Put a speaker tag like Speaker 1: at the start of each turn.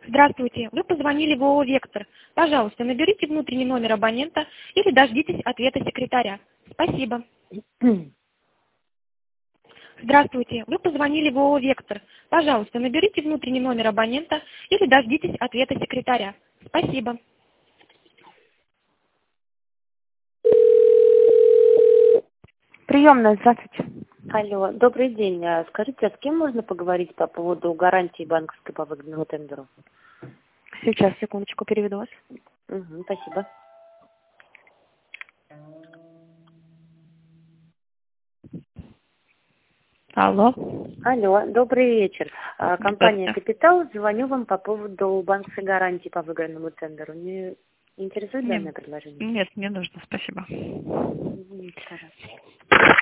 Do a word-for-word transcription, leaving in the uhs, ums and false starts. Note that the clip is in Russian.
Speaker 1: Здравствуйте, вы позвонили в ООО «Вектор». Пожалуйста, наберите внутренний номер абонента или дождитесь ответа секретаря. Спасибо. Здравствуйте, вы позвонили в ООО «Вектор». Пожалуйста, наберите внутренний номер абонента или дождитесь ответа секретаря. Спасибо.
Speaker 2: Приемная, здравствуйте.
Speaker 3: Алло, добрый день. А Скажите, а с кем можно поговорить по поводу гарантии банковской по выгодному тендеру?
Speaker 2: Сейчас, секундочку, переведу вас.
Speaker 3: Угу, спасибо.
Speaker 2: Алло.
Speaker 3: Алло, добрый вечер. А, Компания
Speaker 2: Здравствуйте.
Speaker 3: «Капитал», звоню вам по поводу банковской гарантии по выгодному тендеру. Не интересует
Speaker 2: Нет,
Speaker 3: данное предложение?
Speaker 2: нет, не нужно, спасибо.
Speaker 3: Извините, пожалуйста.